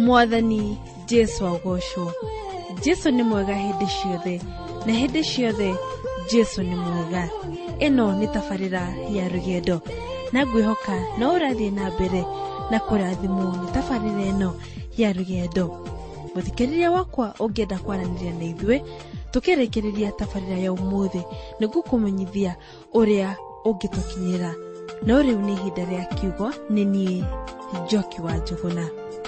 Mwathani Jesu agocwo. Jesu nĩ mwega hĩndĩ ciothe, na hĩndĩ ciothe Jesu nĩ mwega. Ĩno nĩ tabarĩra ya rũgendo, na ngwĩhoka no ũrathiĩ na mbere na kũrathimwo nĩ tabarĩra ĩno ya rũgendo. Mũthikĩrĩria wakwa ũngĩenda kwaranĩria na ithuĩ, tũkĩrĩkĩrĩria tabarĩra ya ũmũthĩ nĩguo kũmenyithia ũrĩa ũngĩtũkinyĩra. No rĩu nĩ ihinda rĩa kiugo, nĩ niĩ Njoki wa Njũgũna.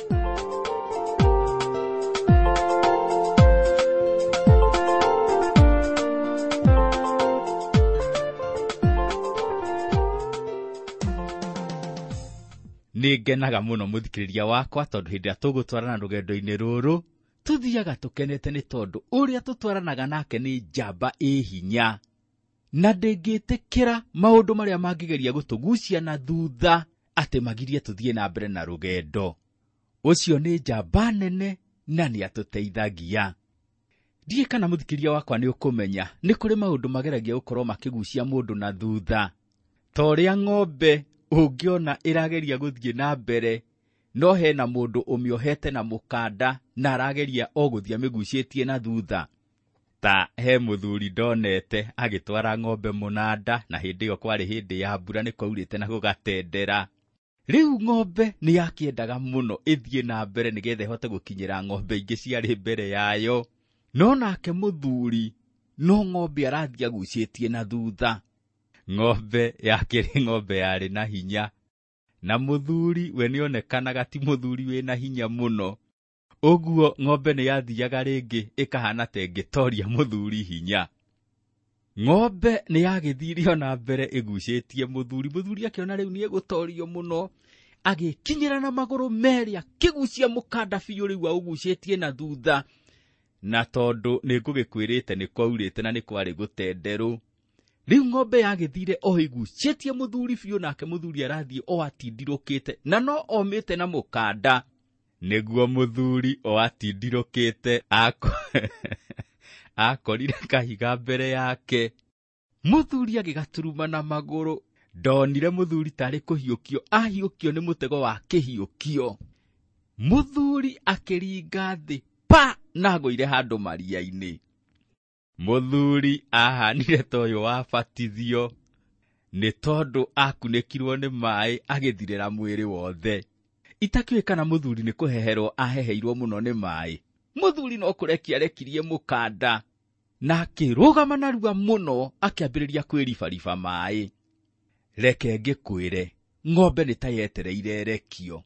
Nĩngenaga mũno mũthikĩrĩria wakwa tondũ hĩndĩ ĩrĩa tũgũtwarana rũgendo-inĩ rũrũ tũthiaga tũkenete nĩ tondũ ũrĩa tũtwaranaga nake nĩ njamba hinya, na ndĩngĩtĩkĩra maũndũ marĩa mangĩgeria gũtũgucia na thutha atĩ magirie tũthiĩ na mbere na rũgendo. Ũcio nĩ njamba nene na nĩ atũteithagia. Ndiĩ kana mũthikĩrĩria wakwa nĩ ũkũmenya nĩ kũrĩ maũndũ mageragia gũkorwo makĩgucia mũndũ na thutha, ta ũrĩa ng'ombe ũngĩona ĩrageria gũthiĩ na mbere no hena mũndũ ũmĩohete na mũkanda na arageria o gũthiĩ amĩgucĩtie na thutha. Ta he mũthuri ndonete agĩtwara ng'ombe mũnanda, na hĩndĩ ĩyo kwarĩ hĩndĩ ya mbura, nĩ kwaurĩte na gũgatendera. Rĩu ng'ombe nĩ yakĩendaga mũno ĩthiĩ na mbere nĩgetha ĩhote gũkinyĩra ng'ombe ingĩ ciarĩ mbere yayo, no nake mũthuri no ng'ombe arathiĩ agucĩtie na thutha. Ng'ombe yakĩrĩ ng'ombe yarĩ na hinya, na mũthuri we nĩonekanaga ti mũthuri wĩna hinya mũno. Ũguo ng'ombe nĩ yathiaga rĩngĩ ĩkahana ta ĩngĩtoria mũthuri hinya. Ng'ombe nĩ yagĩthiire na mbere ĩgucĩtie mũthuri. Mũthuri akĩona rĩu nĩ egũtorio mũno, agĩkinyĩra na magũrũ merĩ akĩgucia mũkanda biũ rĩu aũgucĩtie na thutha. Na tondũ nĩ ngũgĩkwĩrĩte nĩ kwaurĩte na nĩ kwarĩ gũtenderũ, rĩu ng'ombe yagĩthire o igucĩtie mũthuri biũ, nake mũthuri arathiĩ o atindirũkĩte na no omĩte na mũkanda. Nĩguo mũthuri o atindirũkĩte akorire kahiga mbere yake. Mũthuri agĩgaturuma na magũrũ. Ndonire mũthuri tarĩ kũhiũkio ahiũkio nĩ mũtego wa kĩhiũkio. Mũthuri akĩringa thĩ pa na agũire handũ maria-inĩ. Mũthuri ahanire ta ũyũ wabatithio, nĩ tondũ akunĩkirwo nĩ maĩ agĩthirĩra mwĩrĩ wothe. Itakĩũĩ kana mũthuri nĩ kũheherwo aheheirwo mũno nĩ maĩ. Mũthuri no kũrekia rekirie mũkanda na akĩrũgama narua mũno akĩambĩrĩria kwĩribariba maĩ. Reke ngĩkwĩre, ng'ombe nĩ ta yetereire rekio.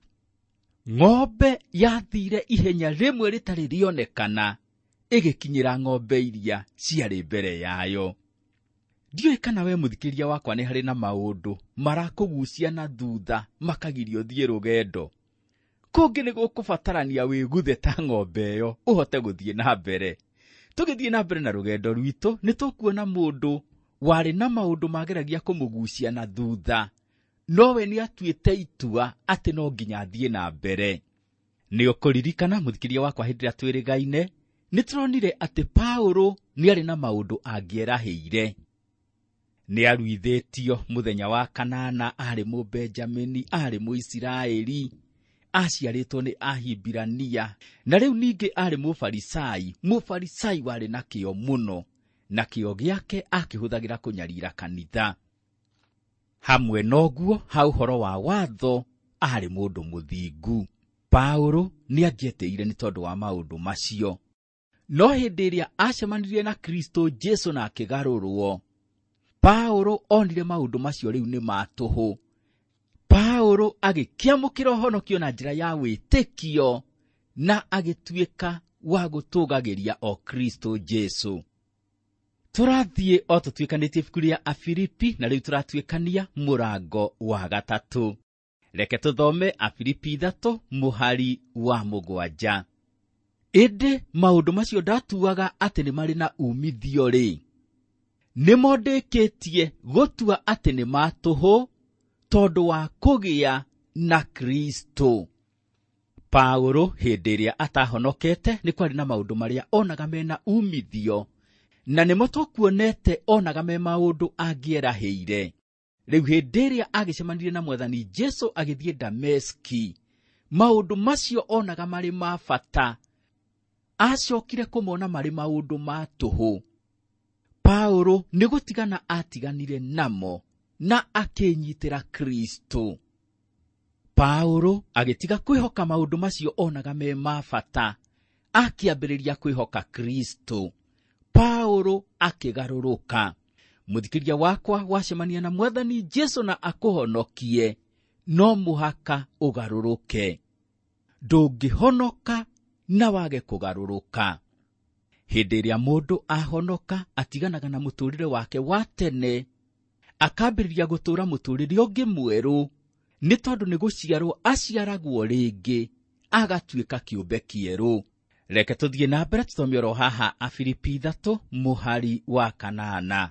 Ng'ombe yathire ihenya rĩmwe rĩtarĩ rĩonekana ĩgĩkinyĩra ng'ombe iria ciarĩ mbere yayo. Ndiũĩ kana we mũthikĩrĩria wakwa nĩ harĩ na maũndũ marakũgucia na thutha makagirio thiĩ rũgendo. Kũngĩ nĩ gũkũbatarania wĩguthe ta ng'ombe ĩyo ũhote gũthiĩ na mbere. Tũgĩthiĩ na mbere na rũgendo rwitũ nĩ tũkuona mũndũ warĩ na maũndũ mageragia kũmũgucia na thutha, nowe nĩ atuĩte itua atĩ no nginya athiĩ na mbere. Nĩ ũkũririkana mũthikĩrĩria wakwa hĩndĩ ĩrĩa twĩrĩgaine nĩ tũronire atĩ Paũlũ nĩ arĩ na maũndũ angĩerahĩire. Nĩ aruithĩtio mũthenya wa kanana, arĩ Mũbenjamini, arĩ Mũisiraeli, aciarĩtwo nĩ Ahibirania, na rĩu ningĩ arĩ Mũfarisai warĩ na kĩo mũno, na kĩo gĩake akĩhũthagĩra kũnyarira kanitha. Hamwe noguo ha ũhoro wa watho arĩ mũndũ mũthingu. Paũlũ nĩ angĩetĩire nĩ tondũ wa maũndũ macio. No hĩndĩ ĩrĩa acemanirie na Kristo Jesu na akĩgarũrwo, Paũlũ onire maũndũ macio rĩu nĩ matũhũ. Paũlũ agĩkĩamũkĩra ũhonokio na njĩra ya wĩtĩkio na agĩtuĩka wa gũtũgagĩria o Kristo Jesu. Tũrathiĩ o tũtuĩkanĩtie ibuku rĩa Afilipi, na rĩu tũratuĩkania mũrango wa 3. Reke tũthome Afilipi 3 mũhari wa 7. Ĩndĩ maũndũ macio ndatuaga atĩ nĩ marĩ na umithio rĩ, nĩmo ndĩkĩtie gũtua atĩ nĩ matũhũ tondũ wa kũgĩa na Kristo. Paũlũ hĩndĩ ĩrĩa atahonokete nĩ kwarĩ na maũndũ marĩa onaga mena umithio, na nĩmo tũkuonete onaga me maũndũ angĩerahĩire. Rĩu hĩndĩ ĩrĩa agĩcemanire na Mwathani Jesu agĩthiĩ Dameski, maũndũ macio onaga marĩ ma bata, acokire kũmona marĩ maũndũ ma tũhũ. Paulo nĩ gũtigana atiganire namo na akĩnyitĩra Kristo. Paulo agĩtiga kwĩhoka maũndũ macio onaga me ma bata, akĩambĩrĩria kwĩhoka Kristo. Paulo akĩgarũrũka. Mũthikĩria wakwa, wacemania na Mwathani Jesũ na akũhonokie, no mũhaka ũgarũrũke. Ndũngĩhonoka na wage kũgarũrũka. Hĩndĩ ĩrĩa mũndũ ahonoka, atiganaga na mũtũũrĩre wake wa tene, akambĩrĩria gũtũũra mũtũũrĩre ũngĩ mwerũ, nĩ tondũ nĩ gũciarwo aciaragwo rĩngĩ, agatuĩka kĩũmbe kĩerũ. Reke tũthiĩ na mbere tũthome oro haha Afilipi 3 mũhari wa 8.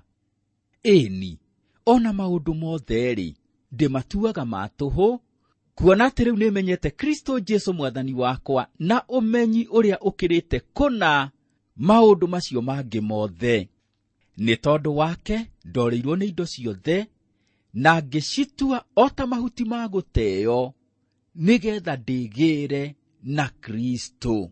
Ĩni, ona maũndũ mothe-rĩ, ndĩmatuaga ma tũhũ, kuona atĩ rĩu nĩmenyete Kristo Jesũ Mwathani wakwa, na ũmenyi ũrĩa ũkĩrĩte kũna maũndũ macio mangĩ mothe. Nĩ tondũ wake ndorĩirwo nĩ indo ciothe, na ngĩcitua o ta mahuti ma gũteo, nĩgetha ndĩgĩĩre na Kristo.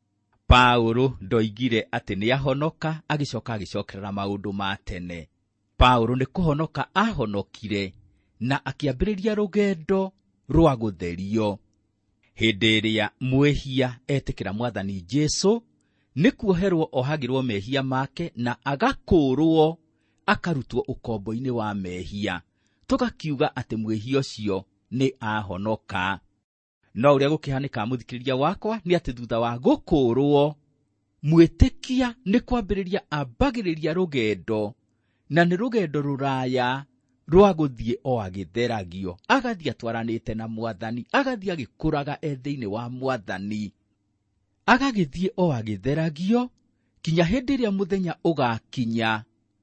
Paulo ndoigire atĩ nĩ ahonoka agĩcoka agĩcokerera maũndũ ma tene. Paulo nĩ kũhonoka ahonokire na akĩambĩrĩria rũgendo rwa gũtherio. Hĩndĩ ĩrĩa mwĩhia etĩkĩra Mwathani Jesũ, nĩ kuoherwo ohagĩrwo mehia make na agakũũrwo, akarutwo ũkombo-inĩ wa mehia. Tũgakiuga atĩ mwĩhia ũcio nĩ ahonoka. No ũrĩa gũkĩhanĩka, mũthikĩrĩria wakwa, nĩ atĩ thutha wa gũkũũrwo, mwĩtĩkia nĩ kwambĩrĩria ambagĩrĩria rũgendo, na nĩ rũgendo rũraya rwa gũthiĩ o agĩtheragio, agathiĩ atwaranĩte na Mwathani, agathiĩ agĩkũraga thĩinĩ wa Mwathani, agagĩthiĩ o agĩtheragio, kinya hĩndĩ ĩrĩa mũthenya ũgakinya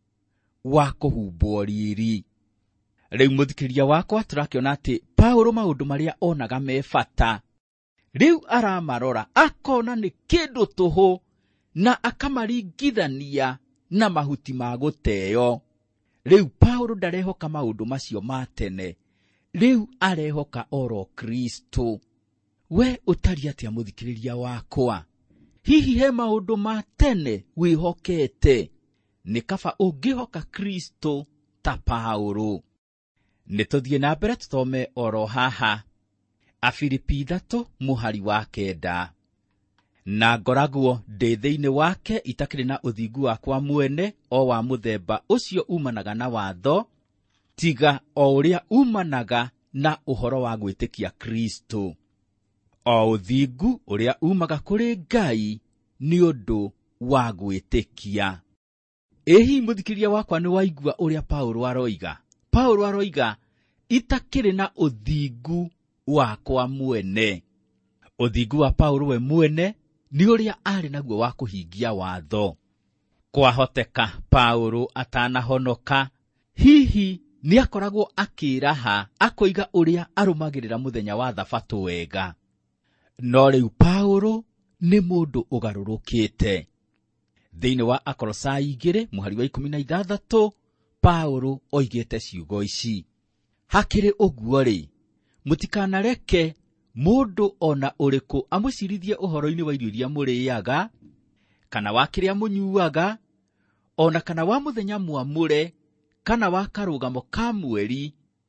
wa kũhumbwo riri. Rĩu mũthikĩrĩria wakwa, tũrakĩona atĩ Paulo maũndũ marĩa onaga me bata, rĩu aramarora, akona nĩ kĩndũ tũhũ, na akamaringithania na mahuti ma gũteo. Rĩu Paulo ndarehoka maũndũ macio ma tene, rĩu arehoka oro Kristo. We ũtari atĩa mũthikĩrĩria wakwa? Hihi he maũndũ ma tene wĩhokete? Nĩ kaba ũngĩhoka Kristo ta Paulo. Nĩtũthiĩ na mbere tũthome oro haha Afilipi 3 mũhari wa 9. Na ngoragwo ndĩ thĩinĩ wake itakĩrĩ na ũthingu wakwa mwene, o wa mũthemba ũcio umanaga na watho, tiga o ũrĩa umanaga na ũhoro wa gwĩtĩkia Kristo. O ũthingu ũrĩa umaga kũrĩ Ngai nĩ ũndũ wa gwĩtĩkia. Ĩhi mũthikĩrĩria wakwa, nĩ waigua ũrĩa Paulo aroiga? Paulo aroiga, itakĩrĩ na ũthingu wakwa mwene. Ũthingu wa Paulo we mwene nĩ ũrĩa arĩ naguo wa kũhingia watho. Kwahoteka Paulo atanahonoka, hihi nĩ akoragwo akĩraha, akoiga ũrĩa arũmagĩrĩra mũthenya wa Thabatũ wega. No rĩu Paulo nĩ mũndũ ũgarũrũkĩte. Thĩinĩ wa Akolosai 2 mũhari wa 16, Paulo oigĩte ciugo ici: hakĩrĩ ũguo-rĩ, mũtikanareke mũndũ ona ũrĩkũ amũcirithie ũhoro-inĩ wa irio iria mũrĩaga, kana wa kĩrĩa mũnyuaga, ona kana wa mũthenya mwamũre, kana wa karũgamo ka mweri,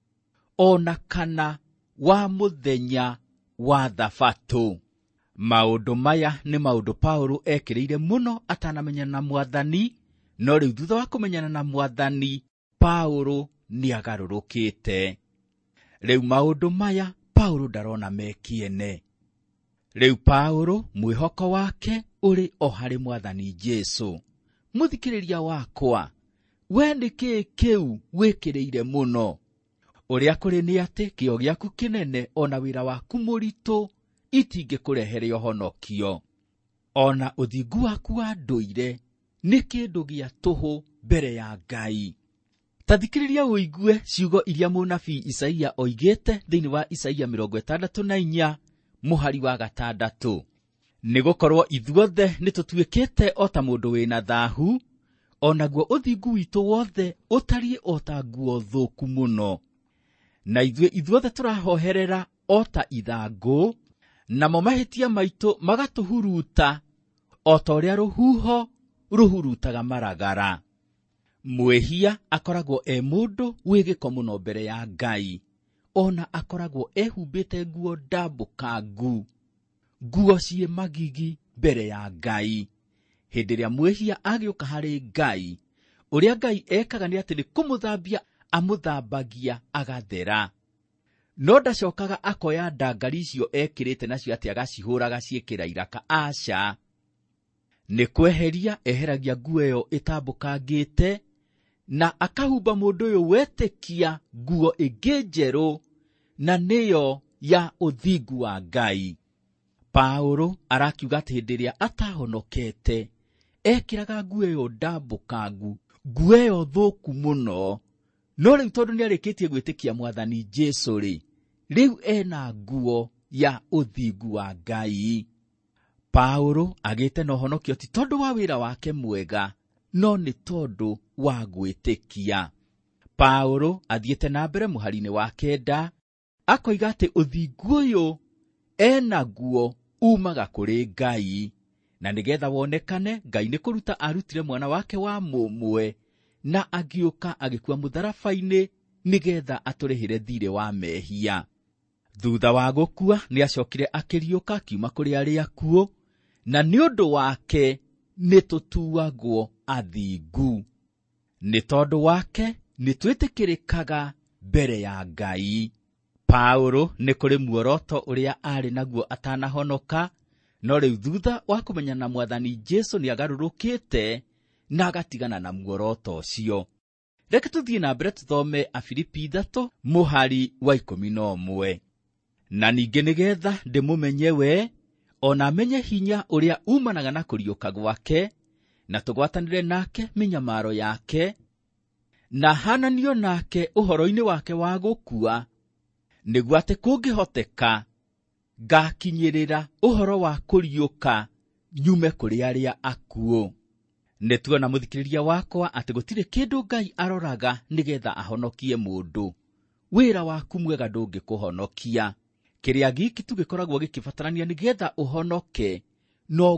ona kana wa mũthenya wa Thabatũ. Maũndũ maya nĩ maũndũ Paulo ekĩrĩire mũno atanamenyana na Mwathani, no rĩu thutha wa kũmenyana na Mwathani, Paulo nĩ agarũrũkĩte. Rĩu maũndũ maya Paulo ndarona mekiene. Rĩu Paulo mwĩhoko wake ũrĩ o harĩ Mwathani Jesũ. Mũthikĩrĩria wakwa, we nĩ kĩĩ kĩu wĩkĩrĩire mũno? Ũrĩa kũrĩ nĩ atĩ kĩyo gĩaku kĩnene ona wĩra waku mũritũ itingĩkũrehere ũhonokio. Ona ũthingu waku wa ndũire nĩ kĩndũ gĩa tũhũ mbere ya Ngai. Ta thikĩrĩria ũigue ciugo iria mũnabii Isaia oigĩte thĩinĩ wa Isaia 64 mũhari wa 6. Nĩgũkorwo ithuothe nĩtũtuĩkĩte o ta mũndũ wĩna thaahu, onaguo ũthingu witũ wothe ũtariĩ o ta nguo thũku mũno. Na ithuothe tũrahoherera o ta ithangũ, namo mahĩtia maitũ magatũhuruta o ta ũrĩa rũhuho rũhurutaga maragara. Mwĩhia akoragwo mũndũ wĩ gĩko mũno mbere ya Ngai, ona akoragwo ehumbĩte nguo ndambũkangu, nguo ciĩ magigi mbere ya Ngai. Hĩndĩ ĩrĩa mwĩhia agĩũka harĩ Ngai, ũrĩa Ngai ekaga nĩ atĩ nĩ kũmũthambia amũthambagia agathera. No ndacokaga akoya ndangari icio ekĩrĩte nacio atĩ agacihũraga ciĩkĩra iraka. Aca, nĩ kweheria eheragia nguo ĩyo ĩtambũkangĩte, na akahumba mũndũ ũyũ wetĩkia nguo ĩngĩ njerũ, na nĩyo ya ũthingu wa Ngai. Paulo arakiuga atĩ hĩndĩ ĩrĩa atahonokete, ekĩraga nguo ĩyo ndambũkangu, nguo ĩyo thũku mũno. No rĩu tondũ nĩarĩkĩtie gwĩtĩkia Mwathani Jesũ-rĩ, rĩu ena nguo ya ũthingu wa Ngai. Paulo agĩte na ũhonokio ti tondũ wa wĩra wake mwega, no nĩ tondũ wa gwĩtĩkia. Paulo athiĩte na mbere mũhari-inĩ wa 9, akoiga atĩ ũthingu ũyũ ena nguo umaga kũrĩ Ngai, na nĩgetha wonekane, Ngai nĩ kũruta arutire mwana wake wa mũmwe, na agĩũka agĩkua mũtharaba-inĩ nĩgetha atũrĩhĩre thirĩ wa mehia. Thutha wa gũkua nĩacokire akĩriũka akiuma kũrĩ arĩa akuũ, na nĩ ũndũ wake nĩ tũtuagwo athingu. Nĩ tondũ wake nĩ twĩtĩkĩrĩkaga mbere ya Ngai. Paulo nĩ kũrĩ muoroto ũrĩa arĩ naguo atanahonoka, no rĩu thutha wa kũmenya na Mwathani Jesũ nĩagarũrũkĩte na agatigana na muoroto ũcio. Reke tũthiĩ na mbere tũthome Afilipi 3 mũhari wa 11. Na ningĩ nĩgetha ndĩmũmenye we, ona amenye hinya ũrĩa umanaga na kũriũka gwake, na tũgwatanĩre nake mĩnyamaro yake, na hananio nake ũhoro-inĩ wake wa gũkua, nĩguo atĩ kũngĩhoteka ngakinyĩrĩra ũhoro wa kũriũka nyume kũrĩ arĩa akuũ. Nĩtuona mũthikĩrĩria wakwa atĩ gũtirĩ kĩndũ Ngai aroraga nĩgetha ahonokie mũndũ. Wĩra waku mwega ndũngĩkũhonokia. Kĩrĩa giki tu gĩkoragwo gĩkĩbatarania nĩgetha ũhonoke no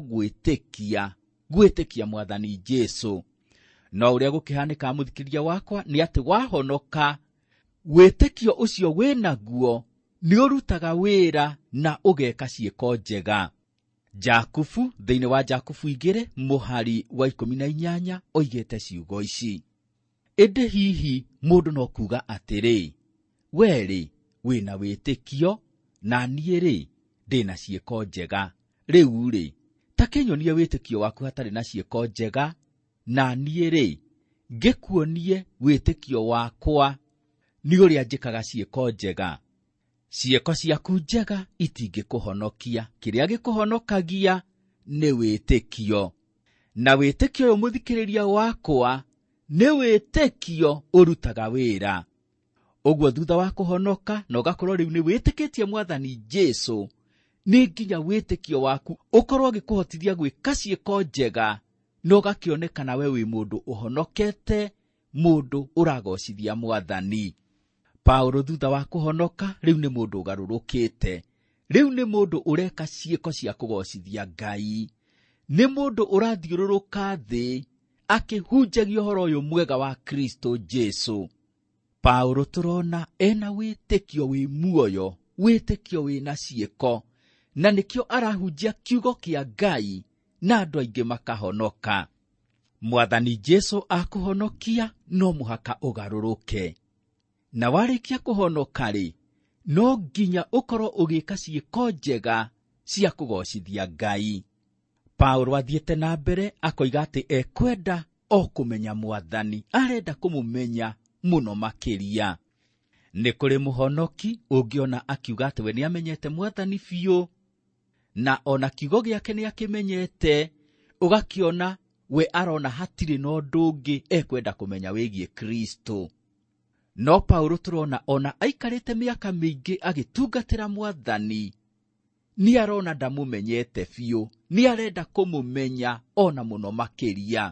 gwĩtĩkia Mwathani Jesũ. No ũrĩa gũkĩhanĩka mũthikĩrĩria wakwa nĩ atĩ wahonoka, wĩtĩkio ũcio wĩnaguo nĩ ũrutaga wĩra na ũgeka ciĩko njega. Jakubu thĩinĩ wa Jakubu 2 mũhari wa 18 oigĩte ciugo ici: ĩndĩ hihi mũndũ no kuuga atĩrĩ, we-rĩ wĩna wĩtĩkio, na niĩ-rĩ ndĩna ciĩko njega. Rĩu-rĩ, ta kĩnyonie wĩtĩkio waku hatarĩ na ciĩko njega, na niĩ-rĩ ngĩkuonie wĩtĩkio wakwa nĩ ũrĩa njĩkaga ciĩko njega. Ciĩko ciaku njega itingĩkũhonokia. Kĩrĩa gĩkũhonokagia nĩ wĩtĩkio. Na wĩtĩkio ũyũ mũthikĩrĩria wakwa nĩ wĩtĩkio ũrutaga wĩra. Ũguo thutha wa kũhonoka na ũgakorwo rĩu nĩ wĩtĩkĩtie Mwathani Jesũ, nĩ nginya wĩtĩkio waku ũkorwo gĩkũhotithia gwĩka ciĩko njega, na ũgakĩonekana we wĩ mũndũ ũhonokete, mũndũ ũragocithia Mwathani. Paulo thutha wa kũhonoka rĩu nĩ mũndũ ũgarũrũkĩte. Rĩu nĩ mũndũ ũreka ciĩko cia kũgocithia Ngai. Nĩ mũndũ ũrathiũrũrũka thĩ akĩhunjagia ũhoro ũyũ mwega wa Kristo Jesũ. Paulo tũrona ena wĩtĩkio wĩ muoyo, wĩtĩkio wĩna ciĩko, na nĩkĩo arahunjia kiugo kĩa Ngai na andũ aingĩ makahonoka. Mwathani Jesũ akũhonokia no mũhaka ũgarũrũke. Na warĩkia kũhonoka-rĩ, no nginya ũkorwo ũgĩka ciĩko njega cia kũgocithia Ngai. Paulo athiĩte na mbere akoiga atĩ ekwenda o kũmenya Mwathani, arenda kũmũmenya mũno makĩria. Nĩ kũrĩ mũhonoki ũngĩona akiuga atĩ we nĩamenyete Mwathani biũ, na ona kiugo gĩake nĩakĩmenyete, ũgakĩona we arona hatirĩ na ũndũ ũngĩ ekwenda kũmenya wĩgiĩ Kristo. No Paulo tũrona ona aikarĩte mĩaka mĩingĩ agĩtungatĩra Mwathani, nĩ arona ndamũmenyete biũ, nĩ arenda kũmũmenya ona mũno makĩria.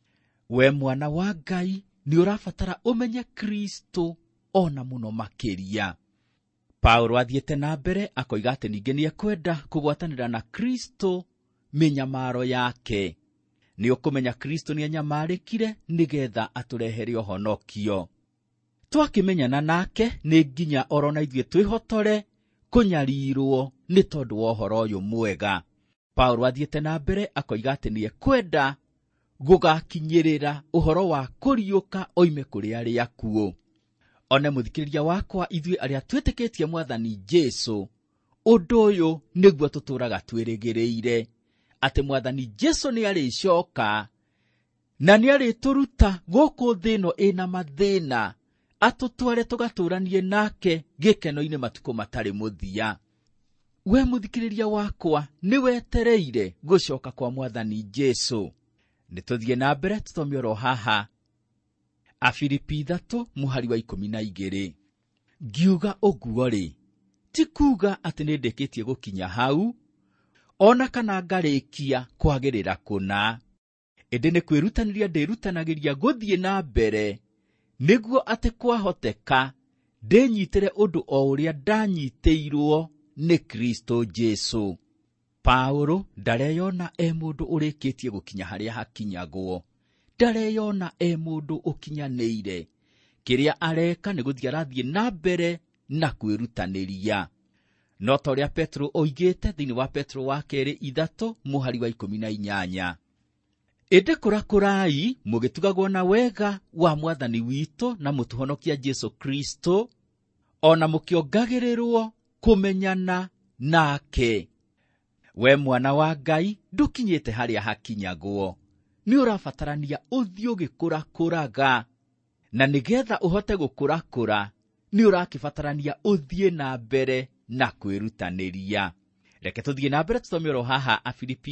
We mwana wa Ngai nĩ ũrabatara ũmenye Kristo ona mũno makĩria. Paulo athiĩte na mbere akoiga atĩ ningĩ nĩekwenda kũgwatanĩra na Kristo mĩnyamaro yake. Nĩ ũkũmenya Kristo nĩanyamarĩkire nĩgetha atũrehere ũhonokio. Twakĩmenyana nake nĩ nginya orona ithuĩ twĩhotore kũnyarirwo nĩ tondũ wa ũhoro ũyũ mwega. Paulo athiĩte na mbere akoiga atĩ nĩekwenda gũgakinyĩrĩra ũhoro wa kũriũka oime kũrĩ arĩa akuũ. One mũthikĩrĩria wakwa, ithuĩ arĩa twĩtĩkĩtie Mwathani Jesũ, ũndũ ũyũ nĩguo tũtũũraga twĩrĩgĩrĩire, atĩ Mwathani Jesũ nĩarĩcoka na nĩarĩtũruta gũkũ thĩ ĩno ĩna mathĩna, atũtware tũgatũũranie nake gĩkeno-inĩ matukũ matarĩ mũthia. We mũthikĩrĩria wakwa, nĩwetereire gũcoka kwa Mwathani Jesũ. Nĩtũthiĩ na mbere tũthome oro haha Afilipi 3:12. Ngiuga ũguo-rĩ, ti kuuga atĩ nĩndĩkĩtie gũkinya hau, ona kana ngarĩkia kwagĩrĩra kũna. Ĩndĩ nĩ kwĩrutanĩria ndĩrutanagĩria gũthiĩ na mbere, nĩguo atĩ kwahoteka ndĩnyitĩre ũndũ o ũrĩa ndanyitĩirwo nĩ Kristo Jesũ. Paulo ndareyona mũndũ ũrĩkĩtie gũkinya harĩa hakinyagwo. Ndareyona mũndũ ũkinyanĩire. Kĩrĩa areka nĩ gũthiĩ arathiĩ na mbere na kwĩrutanĩria. No ta ũrĩa Petro oigĩte thĩinĩ wa Petro wa kerĩ 3:18. Ĩndĩ kũrakũrai mũgĩtugagwo na wega wa Mwathani witũ na mũtũhonokia Jesũ Kristo, ona mũkĩongagĩrĩrwo kũmenyana nake. We mwana wa Ngai, ndũkinyĩte harĩa hakinyagwo. Nĩ ũrabatarania ũthiĩ ũgĩkũrakũraga, na nĩgetha ũhote gũkũrakũra nĩ ũrakĩbatarania ũthiĩ na mbere na kwĩrutanĩria. Reke tũthiĩ na mbere tũthome oro haha Afilipi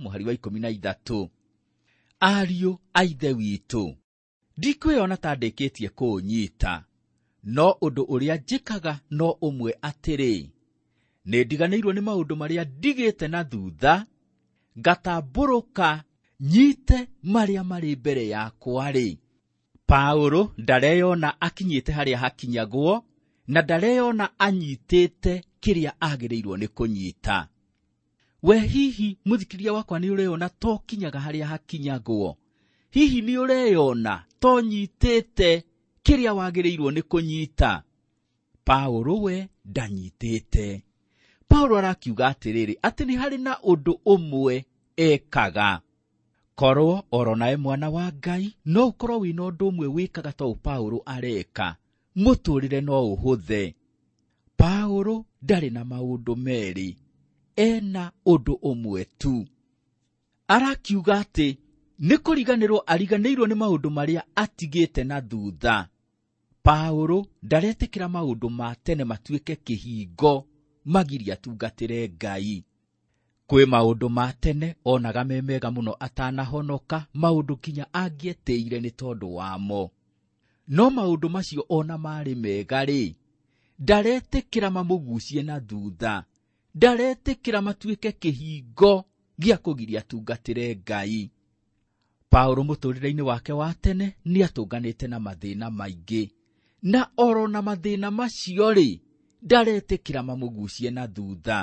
3:13. Ariũ a Ithe witũ, ndikwĩona ta ndĩkĩtie kũũnyita, no ũndũ ũrĩa njĩkaga no ũmwe atĩrĩ: nĩndiganĩirwo nĩ maũndũ marĩa ndigĩte na thutha, ngatambũrũka nyite marĩa marĩ mbere yakwa-rĩ. Paulo ndareyona akinyĩte harĩa hakinyagwo, na ndareyona anyitĩte kĩrĩa agĩrĩirwo nĩ kũnyita. We hihi mũthikĩrĩria wakwa, nĩ ũreyona to kinyaga harĩa hakinyagwo? Hihi nĩ ũreyona to nyitĩte kĩrĩa wagĩrĩirwo nĩ kũnyita? Paulo we ndanyitĩte. Paulo arakiuga atĩrĩrĩ, atĩ nĩ harĩ na ũndũ ũmwe ekaga. Korwo oro nawe mwana wa Ngai, no ũkorwo wĩna ũndũ ũmwe wĩkaga to Paulo areka, mũtũrĩre no ũhũthe. Paulo ndarĩ na maũndũ merĩ, ena ũndũ ũmwe tu. Arakiuga atĩ nĩ kũriganĩrwo ariganĩirwo nĩ maũndũ marĩa atigĩte na thutha. Paulo ndaretĩkĩra maũndũ ma tene matuĩke kĩhingo magiria tungatĩre Ngai. Kwĩ maũndũ ma tene onaga me mega mũno atanahonoka, maũndũ kinya angĩetĩire nĩ tondũ wamo. No maũndũ macio ona marĩ mega-rĩ, ndaretĩkĩra mamũgucie na thutha. Ndaretĩkĩra matuĩke kĩhingo gĩa kũgiria tungatĩre Ngai. Paulo mũtũrĩre-inĩ wake wa tene nĩ atũnganĩte na mathĩna maingĩ, na oro na mathĩna macio-rĩ, ndaretĩkĩra mamũgucie na thutha.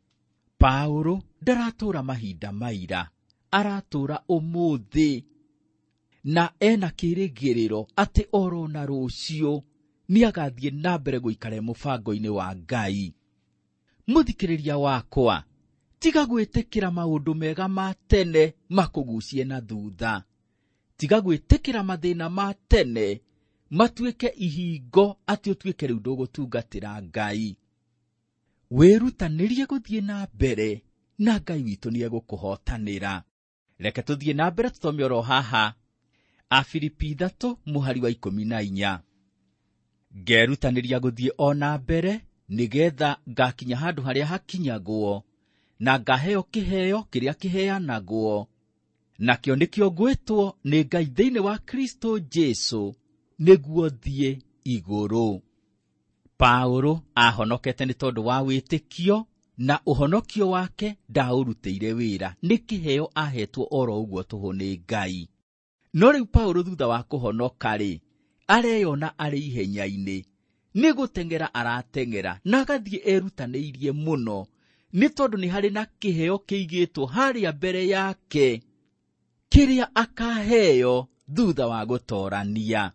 Paulo ndaratũũra mahinda maira, aratũũra ũmũthĩ, na ena kĩrĩgĩrĩro atĩ oro na rũciũ nĩ agathiĩ na mbere gũikara mũbango-inĩ wa Ngai. Mũthikĩrĩria wakwa, tiga gwĩtĩkĩra maũndũ mega ma tene makũgucie na thutha. Tiga gwĩtĩkĩra mathĩna ma tene matuĩke ihingo atĩ ũtuĩke rĩu ndũgũtungatĩra Ngai. Wĩrutanĩrie gũthiĩ na mbere, na Ngai witũ nĩ egũkũhotanĩra. Reke tũthiĩ na mbere tũthome oro haha Afilipi 3:14. Ngerutanĩria gũthiĩ ona mbere, nĩgetha ngakinya handũ harĩa hakinyagwo, na ngaheo kĩheo kĩrĩa kĩheanagwo. Nakĩo nĩkĩo ngwĩtwo nĩ Ngai thĩinĩ wa Kristo Jesũ, nĩguo thiĩ igũrũ. Paulo ahonokete nĩ tondũ wa wĩtĩkio, na ũhonokio wake ndaũrutĩire wĩra, nĩ kĩheo ahetwo oro ũguo tũhũ nĩ Ngai. No rĩu Paulo thutha wa kũhonoka-rĩ, areyona arĩ ihenya-inĩ, nĩ gũteng'era arateng'era na agathiĩ erutanĩirie mũno, nĩ tondũ nĩ harĩ na kĩheo kĩigĩtwo harĩa mbere yake, kĩrĩa akaheo thutha wa gũtoorania.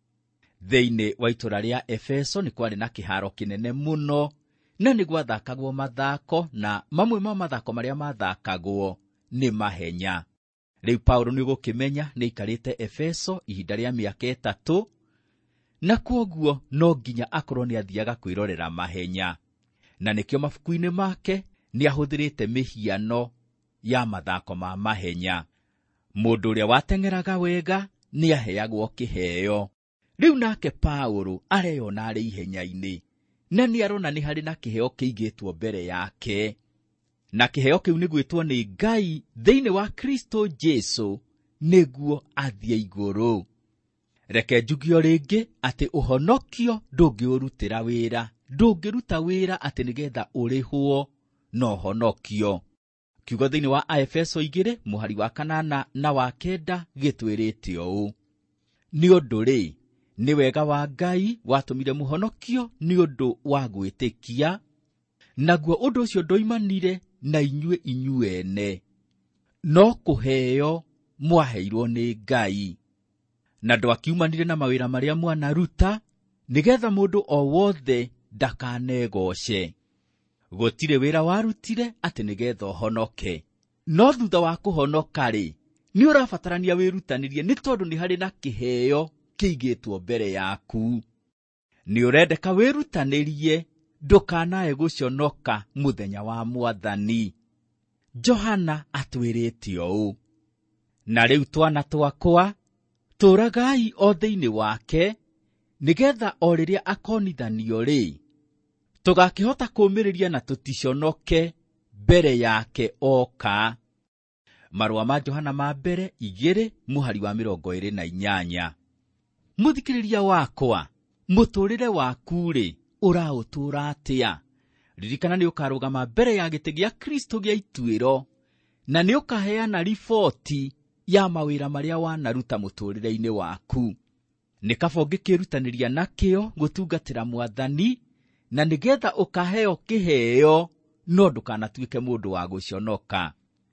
Thĩinĩ wa itũũra rĩa Efeso nĩ kwarĩ na kĩharo kĩnene mũno, na nĩ gwathakagwo mathako, na mamwe ma mathako marĩa mathakagwo nĩ mahenya. Rĩu Paulo nĩ gũkĩmenya nĩ aikarĩte Efeso ihinda rĩa mĩaka 3, na kwoguo no nginya akorwo nĩ athiaga kwĩrorera mahenya. Na nĩkĩo mabuku-inĩ make nĩ ahũthĩrĩte mĩhiano ya mathako ma mahenya. Mũndũ ũrĩa wateng'eraga wega nĩ aheagwo kĩheo. Rĩu nake Paulo areyona arĩ ihenya-inĩ, na nĩ arona nĩ harĩ na kĩheo kĩigĩtwo mbere yake. Na kĩheo kĩu nĩ gwĩtwo nĩ Ngai thĩinĩ wa Kristo Jesũ nĩguo athiĩ igũrũ. Reke njugio rĩngĩ atĩ ũhonokio ndũngĩũrutĩra wĩra, ndũngĩruta wĩra atĩ nĩgetha ũrĩhwo no honokio. Kiugo thĩinĩ wa Aefeso 2 mũhari wa 8 na wa 9 gĩtwĩrĩte ũũ: nĩ ũndũ-rĩ, nĩ wega wa Ngai watũmire mũhonokio nĩ ũndũ wa gwĩtĩkia, naguo ũndũ ũcio ndoimanire na inyuĩ inyuene, no kũheo mwaheirwo nĩ Ngai, na ndwakiumanire na mawĩra marĩa mwanaruta, nĩgetha mũndũ o wothe ndakanegoce. Gũtirĩ wĩra warutire atĩ nĩgetha ũhonoke, no thutha wa kũhonoka-rĩ, nĩ ũrabatarania wĩrutanĩrie, nĩ tondũ nĩ harĩ na kĩheo kĩigĩtwo mbere yaku. Nĩ ũrendeka wĩrutanĩrie, ndũkanae gũconoka mũthenya wa Mwathani. Johana atwĩrĩte ũũ: na rĩu twana twakwa, tũũragai o thĩinĩ wake, nĩgetha o rĩrĩa akonithanio-rĩ, tũgakĩhota kũũmĩrĩria na tũticonoke mbere yake oka. Marũa ma Johana ma mbere 2 mũhari wa 28. Mũthikĩrĩria wakwa, mũtũũrĩre waku-rĩ, ũraũtũũra atĩa? Ririkana nĩ ũkarũgama mbere ya gĩtĩ gĩa Kristo gĩa ituĩro, na nĩ ũkaheana riboti ya mawĩra marĩa wanaruta mũtũũrĩre-inĩ waku. Nĩ kaba ũngĩkĩrutanĩria na kĩo gũtungatĩra Mwathani, na nĩgetha ũkaheo kĩheo, no ndũkanatuĩke mũndũ wa gũconoka.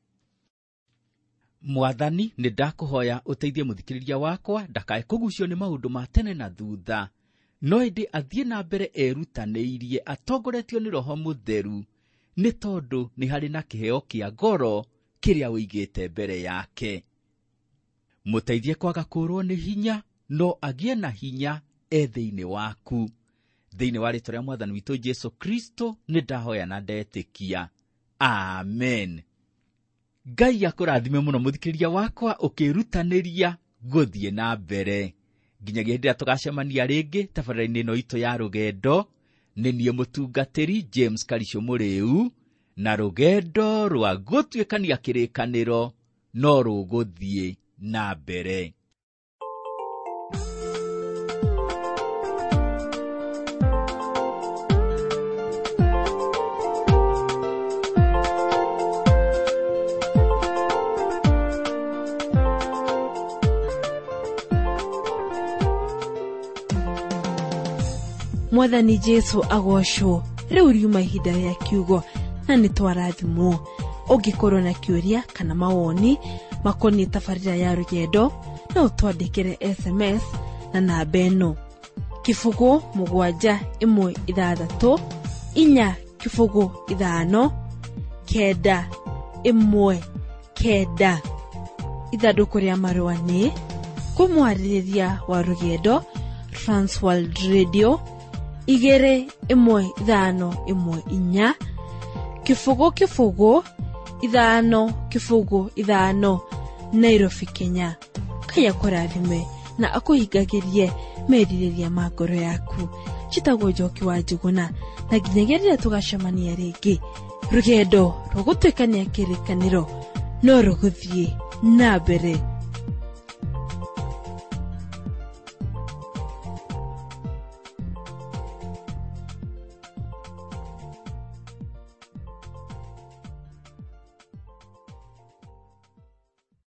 Mwathani, nĩ ndakũhoya ũteithie mũthikĩrĩria wakwa ndakae kũgucio nĩ maũndũ ma tene na thutha, no ĩndĩ athiĩ na mbere erutanĩirie atongoretio nĩ Roho Mũtheru, nĩ tondũ nĩ harĩ na kĩheo kĩa goro kĩrĩa ũigĩte mbere yake. Mũteithie kwaga kũũrwo nĩ hinya, no agĩe na hinya thĩinĩ waku. Thĩinĩ wa rĩĩtwa rĩa Mwathani witũ Jesũ Kristo nĩ ndahoya na ndetĩkia. Amen. Ngai akũrathime mũno mũthikĩrĩria wakwa ũkĩrutanĩria gũthiĩ na mbere. Nginyagia hĩndĩ ĩrĩa tũgacemania rĩngĩ tabarĩra-inĩ ĩno itũ ya rũgendo, nĩ niĩ mũtungatĩri James Karicũ Mũrĩu, na rũgendo rwa gũtuĩkania kĩrĩkanĩro no rũgũthiĩ na mbere. Mwathani Jesũ agocwo. Rĩu riuma ihinda rĩa kiugo na nĩ twarathimwo. Ũngĩkorwo na kĩũria kana mawoni makoniĩ tabarĩra ya rũgendo, no ũtwandĩkĩre SMS na namba ĩno: 0716 415 919. Ithandũkũ rĩa marũa nĩ kũmwarĩrĩria wa rũgendo, Transworld Radio 21514 505 Nairobi, Kenya. Ngai akũrathime na akũhingagĩrie merirĩria ma ngoro yaku. Njĩtagwo Njoki wa Njuguna, na nginyagia rĩrĩa tũgacemania rĩngĩ, rũgendo rũgũtuĩkania kĩrĩkanĩro no rũgũthiĩ na mbere.